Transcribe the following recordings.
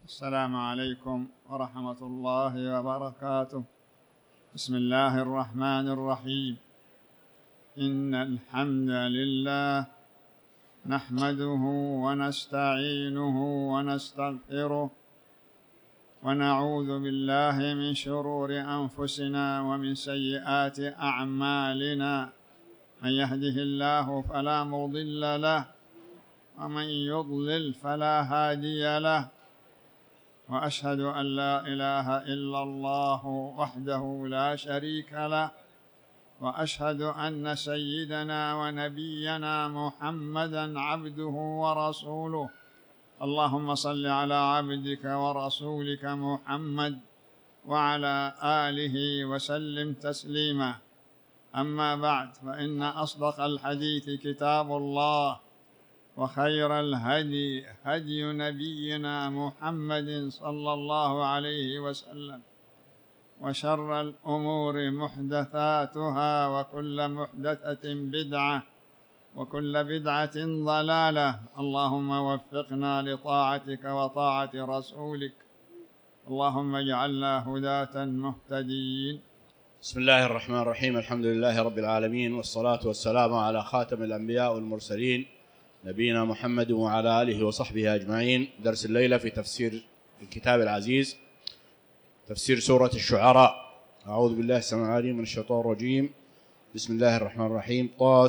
السلام عليكم ورحمة الله وبركاته. بسم الله الرحمن الرحيم. إن الحمد لله نحمده ونستعينه ونستغفره ونعوذ بالله من شرور أنفسنا ومن سيئات أعمالنا. من يهده الله فلا مضل له ومن يضلل فلا هادي له، وأشهد أن لا إله إلا الله وحده لا شريك له، وأشهد أن سيدنا ونبينا محمدًا عبده ورسوله. اللهم صل على عبدك ورسولك محمد وعلى آله وسلم تسليما. أما بعد، فإن أصدق الحديث كتاب الله، وخير الهدي هدي نبينا محمد صلى الله عليه وسلم، وشر الأمور محدثاتها، وكل محدثة بدعة، وكل بدعة ضلالة. اللهم وفقنا لطاعتك وطاعة رسولك، اللهم اجعلنا هداة مهتدين. بسم الله الرحمن الرحيم. الحمد لله رب العالمين، والصلاة والسلام على خاتم الأنبياء والمرسلين نبينا محمد وعلى آله وصحبه أجمعين. درس الليلة في تفسير الكتاب العزيز، تفسير سورة الشعراء. أعوذ بالله السميع العليم من الشيطان الرجيم. بسم الله الرحمن الرحيم.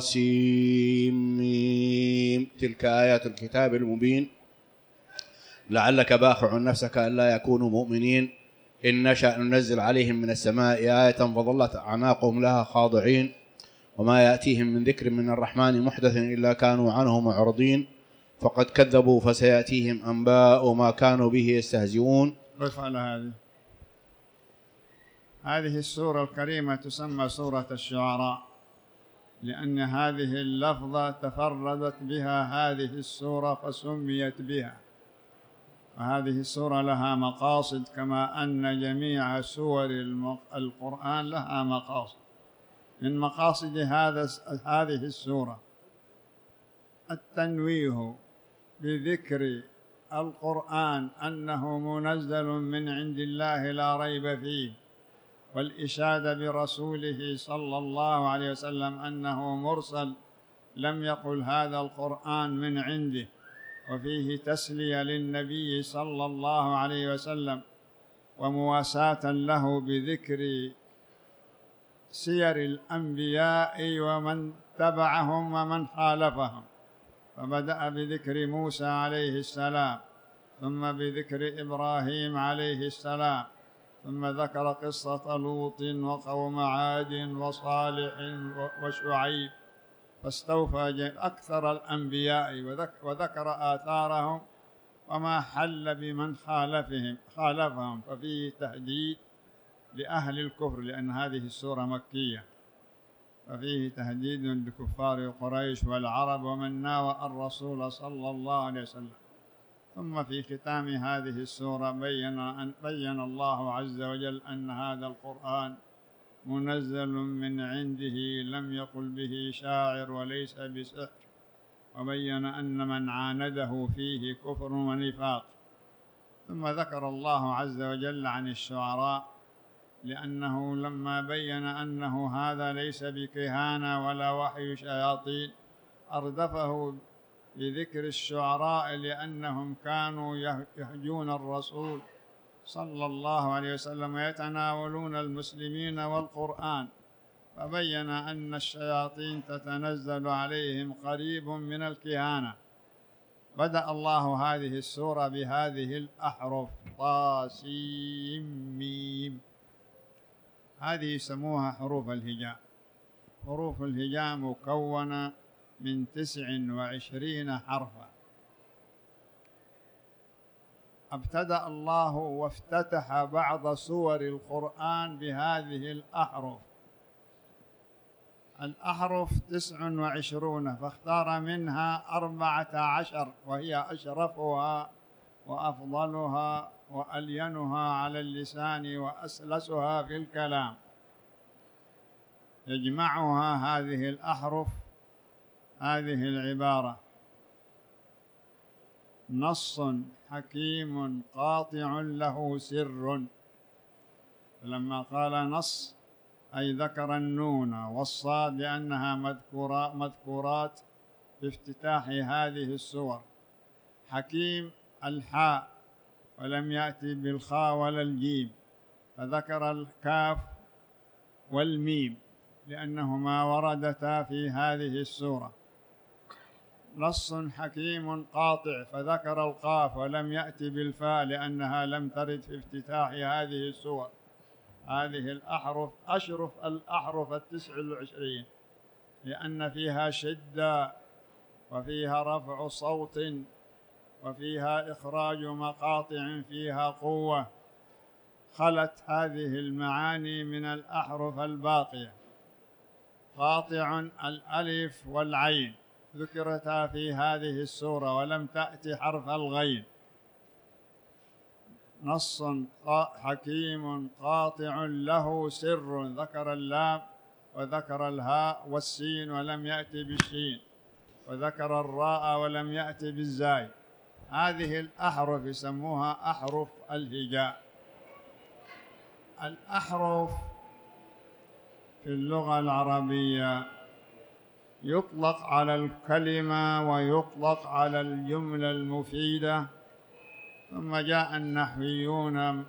طاسيم. تلك آيات الكتاب المبين لعلك باخع نفسك ألا يكونوا مؤمنين إن نشأ ننزل عليهم من السماء آية فظلت أعناقهم لها خاضعين وما يأتيهم من ذكر من الرحمن محدث إلا كانوا عنه معرضين فقد كذبوا فسيأتيهم أنباء ما كانوا به يستهزئون. على هذه السورة الكريمة تسمى سورة الشعراء، لأن هذه اللفظة تفردت بها هذه السورة فسميت بها. وهذه السورة لها مقاصد، كما أن جميع سور القرآن لها مقاصد. من مقاصد هذه السورة التنويه بذكر القرآن أنه منزل من عند الله لا ريب فيه، والإشادة برسوله صلى الله عليه وسلم أنه مرسل لم يقل هذا القرآن من عنده، وفيه تسلية للنبي صلى الله عليه وسلم ومواساة له بذكر سير الأنبياء ومن تبعهم ومن خالفهم. فبدأ بذكر موسى عليه السلام، ثم بذكر إبراهيم عليه السلام، ثم ذكر قصة لوط وقوم عاد وصالح وشعيب، فاستوفى أكثر الأنبياء وذكر آثارهم وما حل بمن خالفهم. ففيه تهديد لأهل الكفر، لأن هذه السورة مكية، ففيه تهديد لكفار قريش والعرب ومن ناوى الرسول صلى الله عليه وسلم. ثم في ختام هذه السورة بين الله عز وجل أن هذا القرآن منزل من عنده، لم يقل به شاعر وليس بسحر، وبين أن من عانده فيه كفر ونفاق. ثم ذكر الله عز وجل عن الشعراء، لأنه لما بين أنه هذا ليس بكهانة ولا وحي شياطين أردفه بذكر الشعراء، لأنهم كانوا يهجون الرسول صلى الله عليه وسلم ويتناولون المسلمين والقرآن، فبين أن الشياطين تتنزل عليهم قريب من الكهانة. بدأ الله هذه السورة بهذه الأحرف: طاسيم ميم. هذه يسموها حروف الهجاء. حروف الهجاء مكونة من 29 حرفا. ابتدأ الله وافتتح بعض سور القرآن بهذه الأحرف. الأحرف 29، فاختار منها 14 وهي أشرفها وأفضلها وألينها على اللسان وأسلسها في الكلام. يجمعها هذه الأحرف هذه العبارة: نص حكيم قاطع له سر. لما قال نص أي ذكر النون والصاد لأنها مذكورات في افتتاح هذه السور. حكيم الحاء ولم يأتي بالخاء ولا الجيم، فذكر الكاف والميم لأنهما وردتا في هذه السورة. نص حكيم قاطع فذكر القاف ولم يأتي بالفاء لأنها لم ترد في افتتاح هذه السور. هذه الأحرف أشرف الأحرف 29 لأن فيها شدة وفيها رفع صوت وفيها إخراج مقاطع فيها قوة. خلت هذه المعاني من الأحرف الباقية. قاطع الألف والعين ذكرتا في هذه السورة ولم تأتي حرف الغين. نص حكيم قاطع له سر ذكر اللام وذكر الهاء والسين ولم يأتي بالشين، وذكر الراء ولم يأتي بالزاي. هذه الأحرف يسموها أحرف الهجاء. الأحرف في اللغة العربية يطلق على الكلمة ويطلق على الجملة المفيدة. ثم جاء النحويون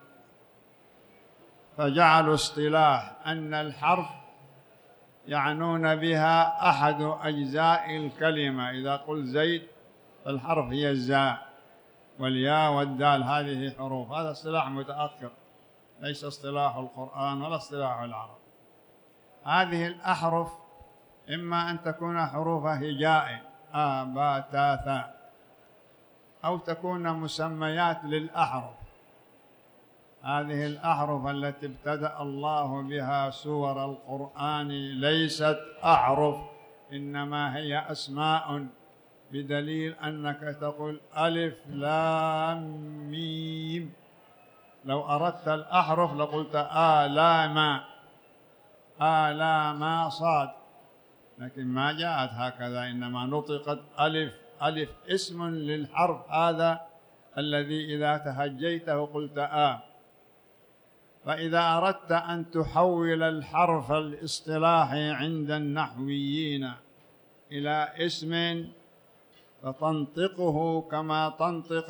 فجعلوا اصطلاح أن الحرف يعنون بها أحد أجزاء الكلمة. إذا قلت زيد فالحرف هي الزاء والياء والدال، هذه حروف. هذا اصطلاح متأخر ليس اصطلاح القرآن ولا اصطلاح العرب. هذه الأحرف إما أن تكون حروف هجاء با تا ثاء، أو تكون مسميات للأحرف. هذه الأحرف التي ابتدأ الله بها سور القرآن ليست أحرف، إنما هي أسماء، بدليل أنك تقول ألف لام ميم. لو أردت الأحرف لقلت آلاما صاد، لكن ما جاءت هكذا، إنما نطقت ألف. ألف اسم للحرف هذا الذي إذا تهجيته قلت فإذا أردت أن تحول الحرف الاصطلاحي عند النحويين إلى اسم فتنطقه كما تنطق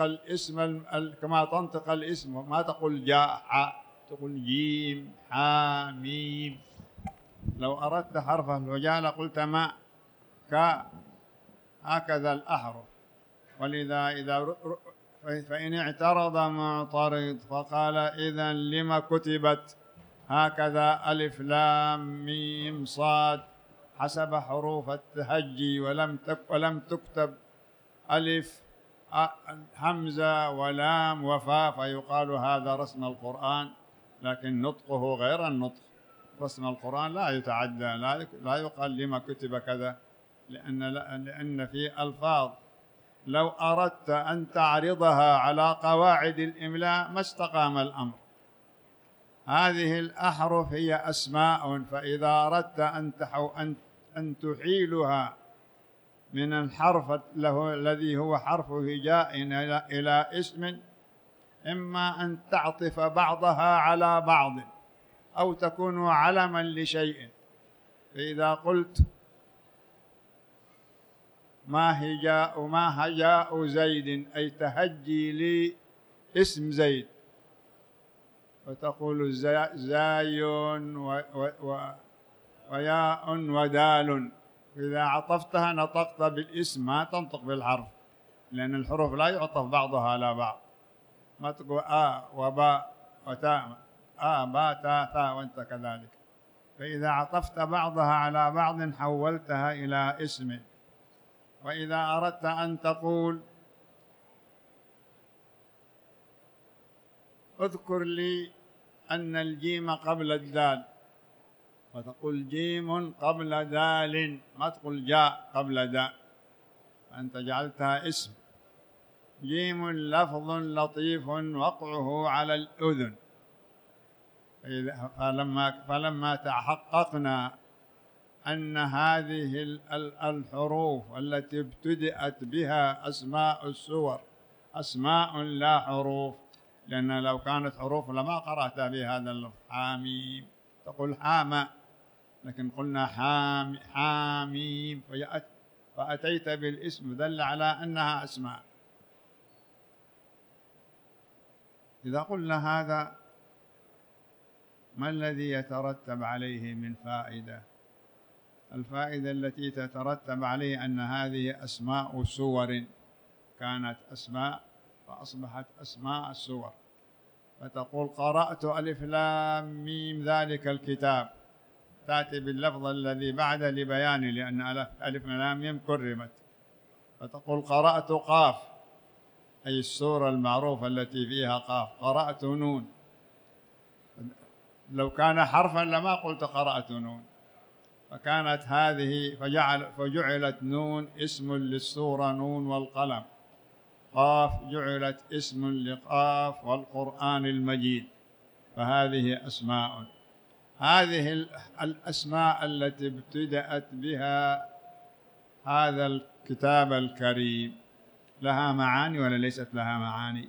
الاسم، ما تقول جاء تقول جيم حا ميم. لو أردت حرف الهجاء قلت ما كا، هكذا الأحرف. ولذا فإن اعترض معترض فقال إذن لما كتبت هكذا ألف لام ميم صاد حسب حروف التهجي ولم تكتب ألف همزة ولام وفاء، فيقال هذا رسم القرآن، لكن نطقه غير النطق. رسم القرآن لا يتعدى، لا يقال لما كتب كذا، لأن في ألفاظ لو أردت أن تعرضها على قواعد الإملاء ما استقام الأمر. هذه الأحرف هي أسماء، فإذا أردت أن تحيلها من الحرف الذي هو حرف هجاء إلى اسم، إما أن تعطف بعضها على بعض أو تكون علما لشيء. فإذا قلت ما هجاء زيد أي تهجي لي اسم زيد، فتقول زاي وياء ودال. إذا عطفتها نطقت بالاسم، ما تنطق بالحرف، لأن الحروف لا يعطف بعضها على بعض. ما تقول وباء وتاء با تا ثا وأنت كذلك. فإذا عطفت بعضها على بعض حولتها إلى اسم. وإذا أردت أن تقول اذكر لي أن الجيم قبل الدال، فتقول جيم قبل دال، ما تقول جاء قبل داء، فأنت جعلتها اسم. جيم لفظ لطيف وقعه على الأذن. فلما تحققنا أن هذه الحروف التي ابتدأت بها أسماء السور أسماء لا حروف، لأن لو كانت حروف لما قرأت بهذا اللفظ حاميم، تقول حامى، لكن قلنا حاميم فأتيت بالاسم دل على أنها أسماء. إذا قلنا هذا ما الذي يترتب عليه من فائدة؟ الفائدة التي تترتب عليه أن هذه أسماء سور، كانت أسماء فأصبحت أسماء السور، فتقول قرأت ألف لام ميم ذلك الكتاب، تأتي باللفظ الذي بعد لبيان، لأن ألف لام ميم كرمت، فتقول قرأت قاف، أي السورة المعروفة التي فيها قاف، قرأت نون. لو كان حرفا لما قلت قرأت نون، فكانت هذه فجعلت نون اسم للسورة نون والقلم، قاف جعلت اسم لقاف والقرآن المجيد، فهذه أسماء. هذه الأسماء التي ابتدأت بها هذا الكتاب الكريم لها معاني ولا ليست لها معاني؟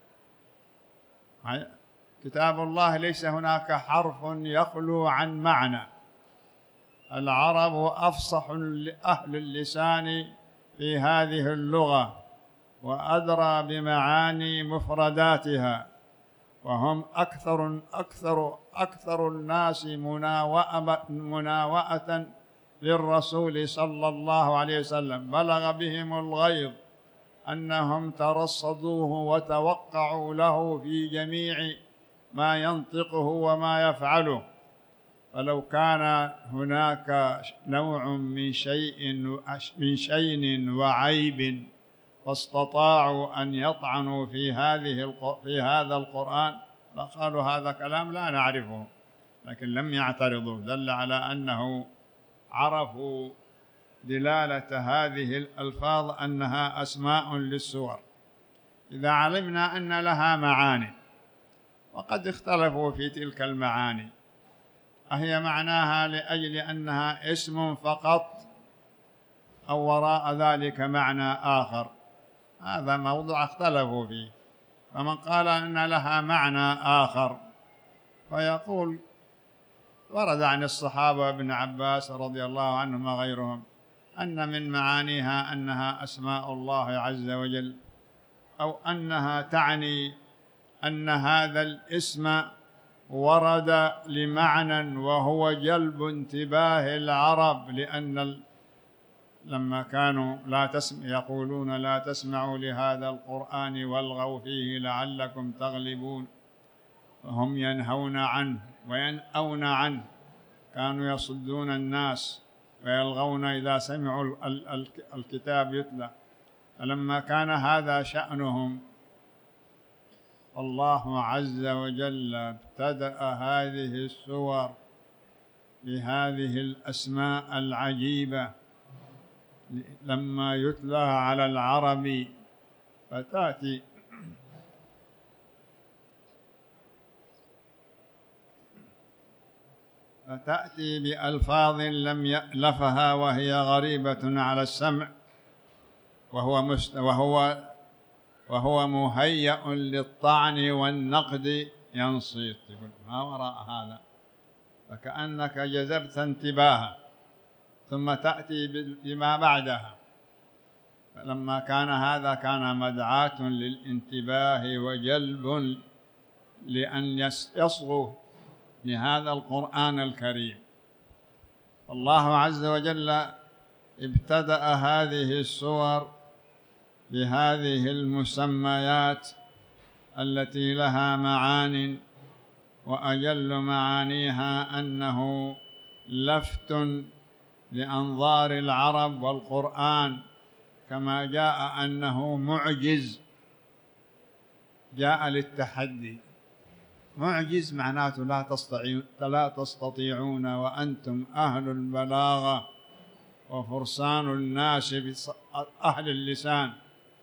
كتاب الله ليس هناك حرف يخلو عن معنى. العرب أفصح أهل اللسان في هذه اللغة وأدرى بمعاني مفرداتها، وهم أكثر الناس مناوئة للرسول صلى الله عليه وسلم، بلغ بهم الغيظ أنهم ترصدوه وتوقعوا له في جميع ما ينطقه وما يفعله. فلو كان هناك نوع من شين وعيب فاستطاعوا أن يطعنوا في هذا القرآن لقالوا هذا كلام لا نعرفه، لكن لم يعترضوا، دل على أنه عرفوا دلالة هذه الألفاظ أنها أسماء للسور. إذا علمنا أن لها معاني، وقد اختلفوا في تلك المعاني، أهي معناها لأجل أنها اسم فقط أو وراء ذلك معنى آخر؟ هذا موضوع اختلفوا فيه. فمن قال أن لها معنى آخر فيقول ورد عن الصحابة ابن عباس رضي الله عنهم وغيرهم أن من معانيها أنها أسماء الله عز وجل، أو أنها تعني أن هذا الاسم ورد لمعنى وهو جلب انتباه العرب، لأن لما كانوا يقولون لا تسمعوا لهذا القرآن والغوا فيه لعلكم تغلبون، وهم ينهون عنه وينأون عنه، كانوا يصدون الناس ويلغون إذا سمعوا الكتاب يتلى. فلما كان هذا شأنهم الله عز وجل ابتدأ هذه السور بهذه الأسماء العجيبة لما يتلى على العرب، فتأتي بألفاظ لم يألفها وهي غريبة على السمع، وهو مهيأ للطعن والنقد، ينصيت يقول ما وراء هذا، فكأنك جذبت انتباهه، ثم تأتي بما بعدها. فلما كان هذا كان مدعاة للانتباه وجلب لأن يصغوا بهذا القرآن الكريم. الله عز وجل ابتدأ هذه السور بهذه المسميات التي لها معان، وأجل معانيها أنه لفت لأنظار العرب والقرآن، كما جاء أنه معجز، جاء للتحدي. معجز معناته لا تستطيعون وأنتم أهل البلاغة وفرسان الناس أهل اللسان،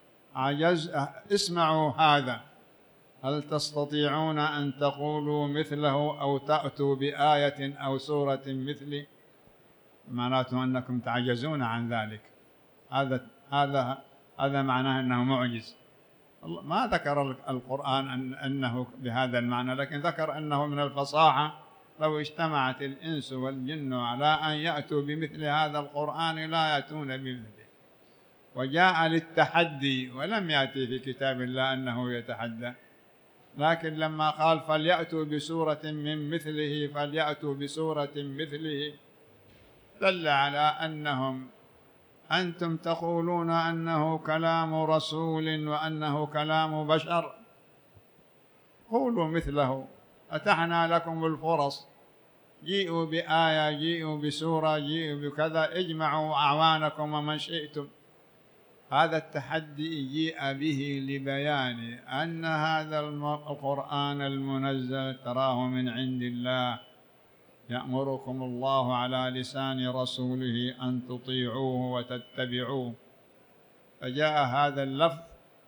اسمعوا هذا، هل تستطيعون أن تقولوا مثله أو تأتوا بآية أو سورة مثله؟ معناته أنكم تعجزون عن ذلك. هذا معناه أنه معجز. ما ذكر القرآن أنه بهذا المعنى، لكن ذكر أنه من الفصاحة لو اجتمعت الإنس والجن على أن يأتوا بمثل هذا القرآن لا يأتون بمثله. وجاء للتحدي، ولم يأتي في كتاب الله أنه يتحدى، لكن لما قال فليأتوا بسورة من مثله فليأتوا بسورة مثله دل على أنهم أنتم تقولون أنه كلام رسول وأنه كلام بشر، قولوا مثله، أتحنا لكم الفرص، جيئوا بآية، جيئوا بسورة، جيئوا بكذا، اجمعوا أعوانكم ومن شئتم. هذا التحدي جيء به لبيان أن هذا القرآن المنزل تراه من عند الله، يأمركم الله على لسان رسوله أن تطيعوه وتتبعوه. فجاء هذا اللفظ،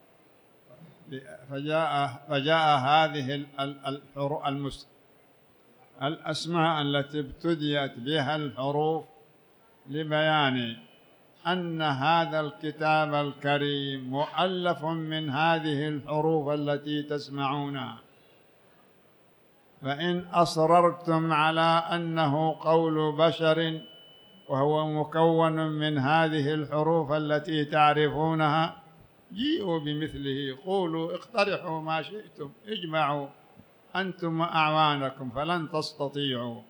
فجاء هذه الأسماء التي ابتديت بها الحروف لبيان أن هذا الكتاب الكريم مؤلف من هذه الحروف التي تسمعونها. فإن أصررتم على أنه قول بشر وهو مكون من هذه الحروف التي تعرفونها، جيئوا بمثله، قولوا اقترحوا ما شئتم، اجمعوا أنتم وأعوانكم، فلن تستطيعوا.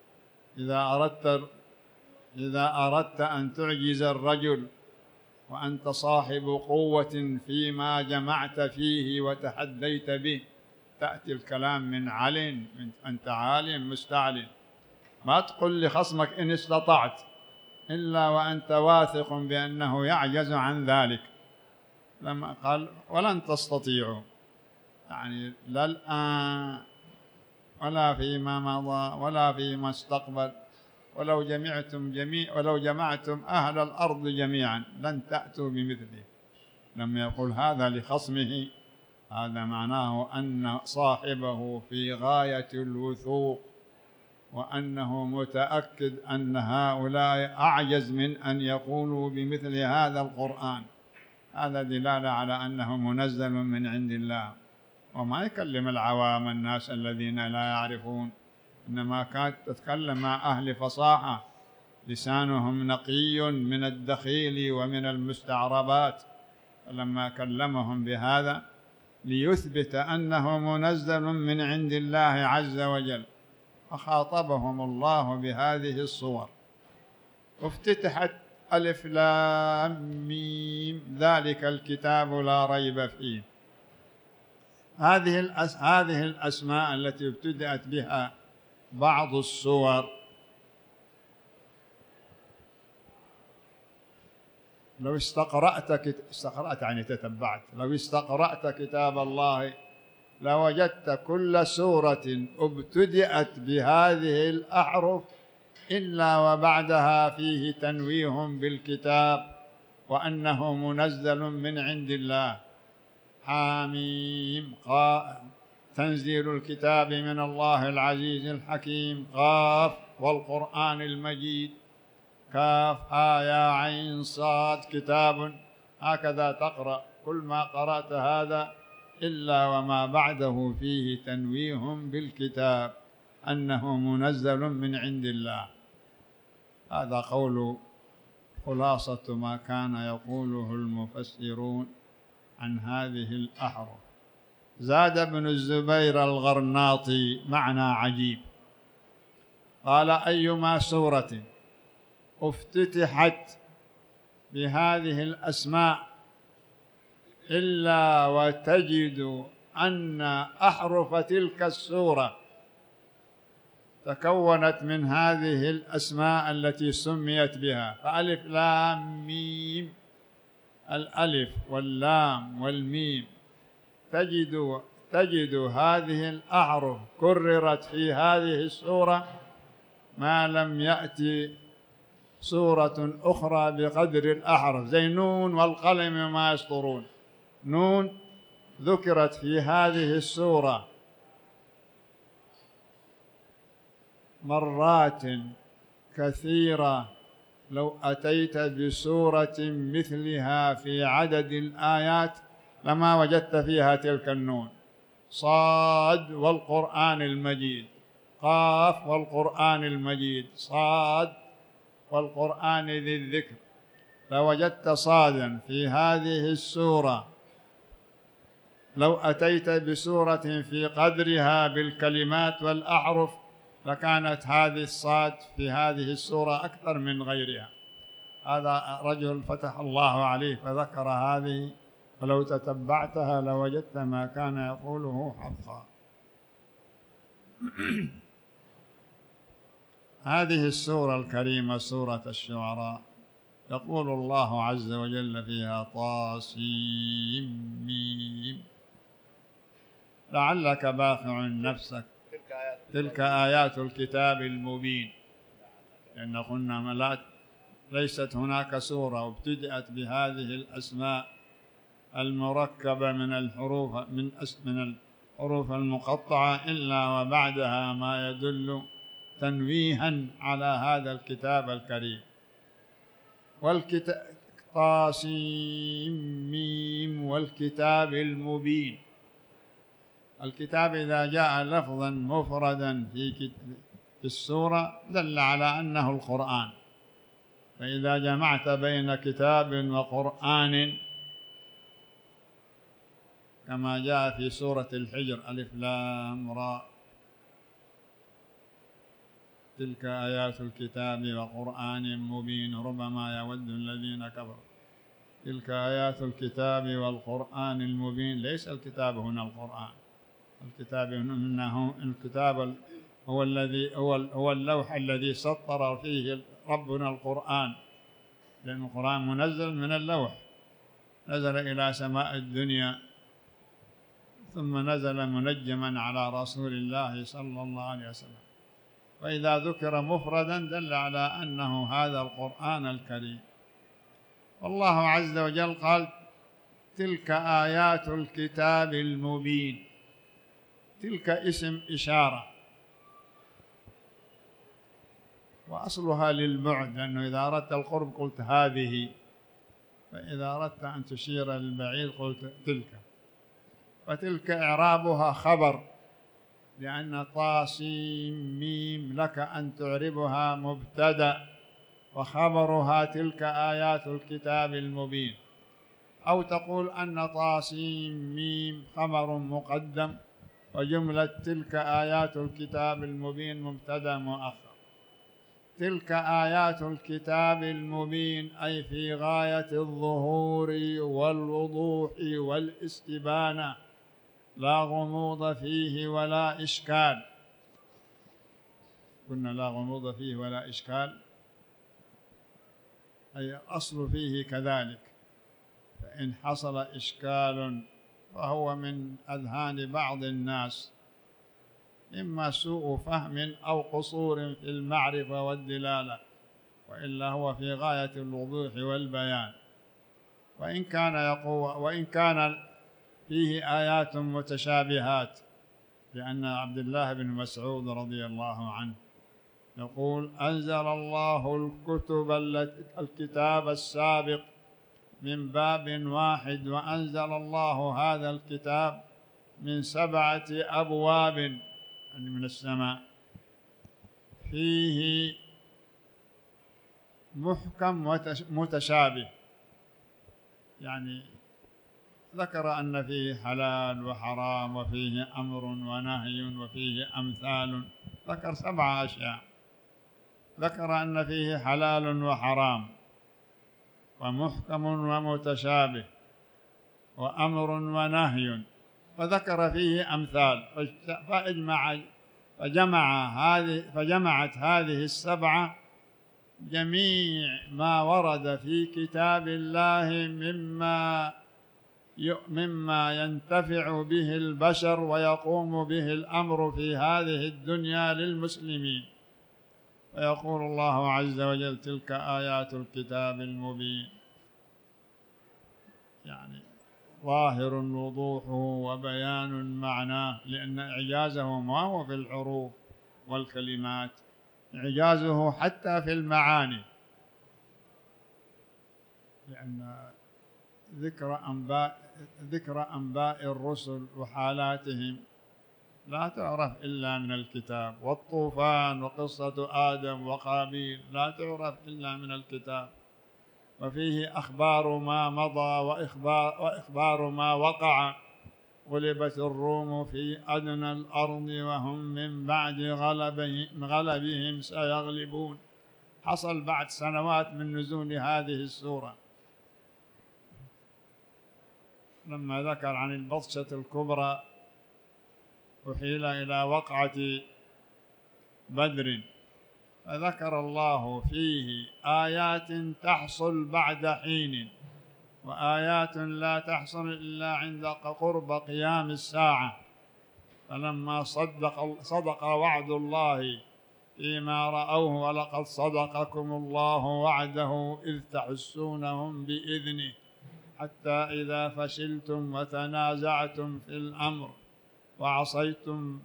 إذا أردت أن تعجز الرجل وأنت صاحب قوة فيما جمعت فيه وتحديت به، تأتي الكلام من علن، أنت عالم مستعلن، ما تقول لخصمك إن استطعت إلا وأنت واثق بأنه يعجز عن ذلك. لما قال ولن تستطيعوا، يعني لا الآن ولا فيما مضى ولا فيما استقبل، ولو جمعتم أهل الأرض جميعا لن تأتوا بمثله. لم يقل هذا لخصمه، هذا معناه أن صاحبه في غاية الوثوق، وأنه متأكد أن هؤلاء أعجز من أن يقولوا بمثل هذا القرآن. هذا دلالة على أنه منزل من عند الله، وما يكلم العوام الناس الذين لا يعرفون، إنما كانت تتكلم مع أهل فصاحة لسانهم نقي من الدخيل ومن المستعربات. فلما كلمهم بهذا ليثبت أنه منزل من عند الله عز وجل، فخاطبهم الله بهذه الصور. وافتتحت ألف لام ميم ذلك الكتاب لا ريب فيه. هذه الأسماء التي ابتدأت بها بعض السور، لو استقرأت يعني تتبعت، لو استقرأت كتاب الله لوجدت كل سورة ابتدأت بهذه الأحرف إلا وبعدها فيه تنويه بالكتاب وأنه منزل من عند الله. حاميم تنزيل الكتاب من الله العزيز الحكيم. قاف والقرآن المجيد. كاف يا عين صاد كتاب. هكذا تقرأ، كل ما قرأت هذا إلا وما بعده فيه تنويه بالكتاب أنه منزل من عند الله. هذا قول خلاصة ما كان يقوله المفسرون عن هذه الأحرف. زاد ابن الزبير الغرناطي معنى عجيب، قال أيما سورة افتتحت بهذه الأسماء إلا وتجد أن أحرف تلك السورة تكونت من هذه الأسماء التي سميت بها. فألف لام ميم، الألف واللام والميم، تجد هذه الأحرف كررت في هذه السورة ما لم يأتي سورة أخرى بقدر الأحرف، زي نون والقلم ما يسطرون. نون ذكرت في هذه السورة مرات كثيرة، لو أتيت بسورة مثلها في عدد الآيات لما وجدت فيها تلك النون. صاد والقرآن المجيد، قاف والقرآن المجيد، صاد والقرآن ذي الذكر. لوجدت صادا في هذه السورة، لو أتيت بسورة في قدرها بالكلمات والأحرف لكانت هذه الصاد في هذه السورة أكثر من غيرها. هذا رجل فتح الله عليه فذكر هذه، ولو تتبعتها لوجدت ما كان يقوله حقا. هذه السورة الكريمة سورة الشعراء، يقول الله عز وجل فيها: طاسيم. لعلك باخع نفسك، تلك آيات الكتاب المبين. لأن قلنا ليست هناك سورة ابتدأت بهذه الأسماء المركبة من الحروف من الحروف المقطعة إلا وبعدها ما يدل تنويها على هذا الكتاب الكريم. والكتاب طاسيم والكتاب المبين. الكتاب إذا جاء لفظا مفردا في السورة دل على أنه القرآن، فإذا جمعت بين كتاب وقرآن كما جاء في سورة الحجر: ألف لام راء تلك آيات الكتاب وقرآن مبين ربما يود الذين كفروا. تلك آيات الكتاب والقرآن المبين. ليس الكتاب هنا القرآن، الكتاب هنا الكتاب هو اللوح الذي سطر فيه ربنا القرآن، لأن القرآن منزل من اللوح، نزل إلى سماء الدنيا ثم نزل منجما على رسول الله صلى الله عليه وسلم. فإذا ذكر مفردا دل على أنه هذا القرآن الكريم. والله عز وجل قال: تلك آيات الكتاب المبين. تلك اسم إشارة، وأصلها للبعد، لأنه إذا أردت القرب قلت هذه، فإذا أردت أن تشير للبعيد قلت تلك. فتلك إعرابها خبر، لأن طاسيم ميم لك أن تعربها مبتدأ، وخبرها تلك آيات الكتاب المبين. أو تقول أن طاسيم ميم خبر مقدم، وجملة تلك آيات الكتاب المبين مبتدأ مؤخر. تلك آيات الكتاب المبين أي في غاية الظهور والوضوح والاستبانة، لا غموض فيه ولا إشكال. قلنا لا غموض فيه ولا إشكال، أي الأصل فيه كذلك، فإن حصل إشكال فهو من أذهان بعض الناس، إما سوء فهم أو قصور في المعرفة والدلالة، وإلا هو في غاية الوضوح والبيان. وإن كان فيه آيات متشابهات، لأن عبد الله بن مسعود رضي الله عنه يقول: أنزل الله الكتاب السابق من باب واحد، وأنزل الله هذا الكتاب من 7 أبواب من السماء، فيه محكم متشابه. يعني ذكر أن فيه حلال وحرام، وفيه أمر ونهي، وفيه أمثال، ذكر 7 أشياء. ذكر أن فيه حلال وحرام ومحكم ومتشابه وأمر ونهي، وذكر فيه أمثال. فجمعت هذه 7 جميع ما ورد في كتاب الله مما ينتفع به البشر ويقوم به الأمر في هذه الدنيا للمسلمين. فيقول الله عز وجل: تلك آيات الكتاب المبين. يعني ظاهر وضوحه وبيان معناه، لأن إعجازه ما هو في الحروف والكلمات، إعجازه حتى في المعاني، لأن ذكر أنباء الرسل وحالاتهم لا تعرف إلا من الكتاب، والطوفان وقصة آدم وقابيل لا تعرف إلا من الكتاب، وفيه أخبار ما مضى وإخبار ما وقع. غلبت الروم في أدنى الأرض وهم من بعد غلبهم سيغلبون. حصل بعد سنوات من نزول هذه السورة، لما ذكر عن البطشة الكبرى أحيل إلى وقعة بدر، فذكر الله فيه آيات تحصل بعد حين، وآيات لا تحصل إلا عند قرب قيام الساعة. فلما صدق وعد الله فيما رأوه، ولقد صدقكم الله وعده إذ تحسونهم بإذنه حتى إذا فشلتم وتنازعتم في الأمر وعصيتم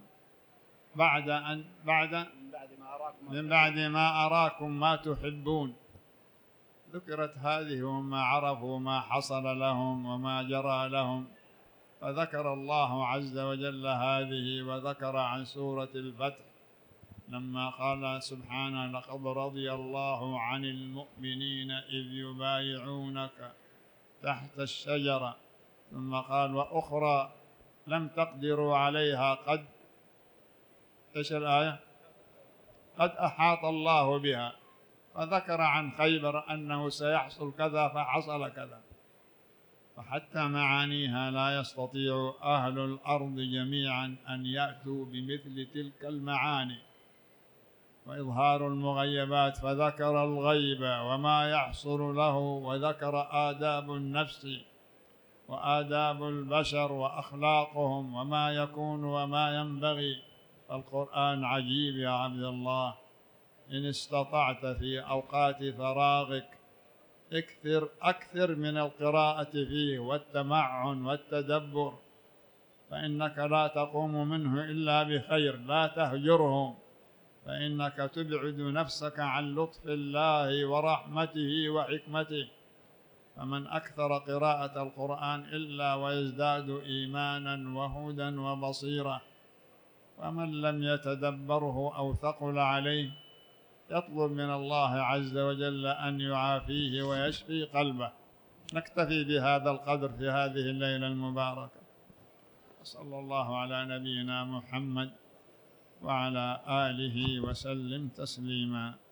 من بعد ما أراكم ما تحبون. ذكرت هذه وما عرفوا ما حصل لهم وما جرى لهم، فذكر الله عز وجل هذه. وذكر عن سورة الفتح لما قال سبحانه: لقد رضي الله عن المؤمنين إذ يبايعونك تحت الشجرة، ثم قال: وأخرى لم تقدروا عليها قد إيش الآية؟ قد أحاط الله بها. فذكر عن خيبر أنه سيحصل كذا فحصل كذا. فحتى معانيها لا يستطيع أهل الأرض جميعا أن يأتوا بمثل تلك المعاني وإظهار المغيبات. فذكر الغيب وما يحصل له، وذكر آداب النفس وآداب البشر وأخلاقهم وما يكون وما ينبغي. القرآن عجيب يا عبد الله. إن استطعت في أوقات فراغك أكثر من القراءة فيه والتمعن والتدبر، فإنك لا تقوم منه إلا بخير. لا تهجره، فإنك تبعد نفسك عن لطف الله ورحمته وحكمته. فمن أكثر قراءة القرآن إلا ويزداد إيمانا وهدى وبصيرة، ومن لم يتدبره أو ثقل عليه يطلب من الله عز وجل أن يعافيه ويشفي قلبه. نكتفي بهذا القدر في هذه الليلة المباركة. صلى الله على نبينا محمد وعلى آله وسلم تسليما.